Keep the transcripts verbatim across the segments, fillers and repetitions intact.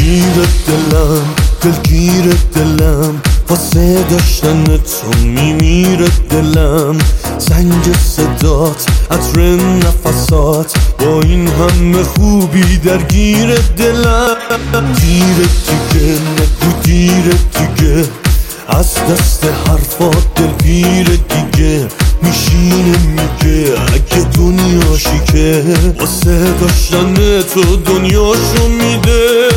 دلگیر دلم دلگیر دلم واسه داشتن تو میمیره دلم. زنگ صدات عطر نفسات با این همه خوبی درگیر دلم. دیر دیگه نگو دیر دیگه از دست حرفات دلگیر دیگه میشینه میگه اگه دنیاشی که واسه داشتن تو دنیاشو میده.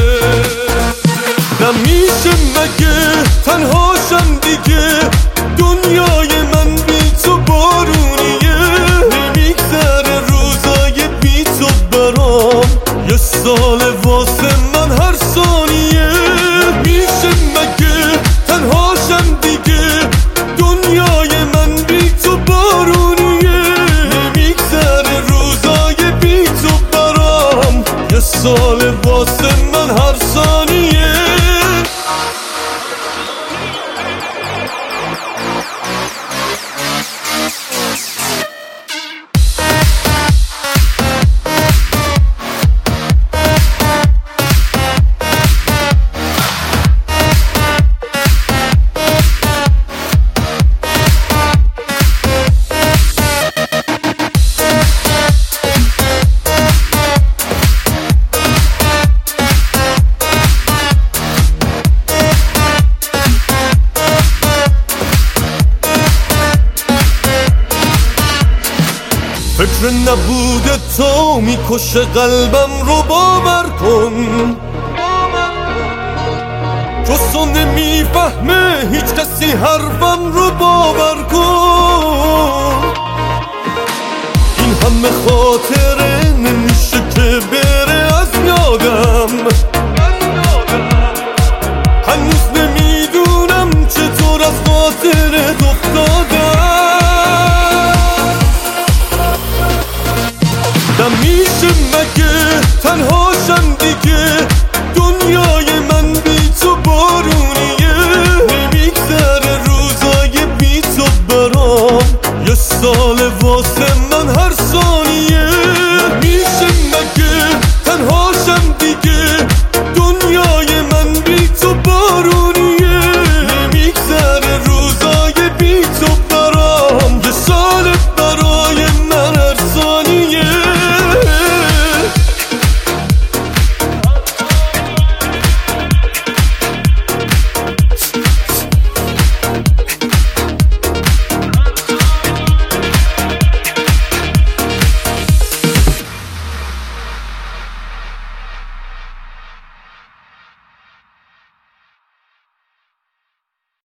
نمیشه مگه تنهاشم دیگه دنیای من بی تو بارونیه. نمیگذره روزای بی تو برام یه سال واسه من هر ثانیه. نمیشه مگه تنهاشم دیگه دنیای من بی تو بارونیه. نمیگذره روزای بی تو برام یه سال واسه من هر ثانیه. فکر نبود تو میکشه قلبم رو باور کن. جز نمیفهمه هیچ کسی حرفم رو باور کن. این همه خاطره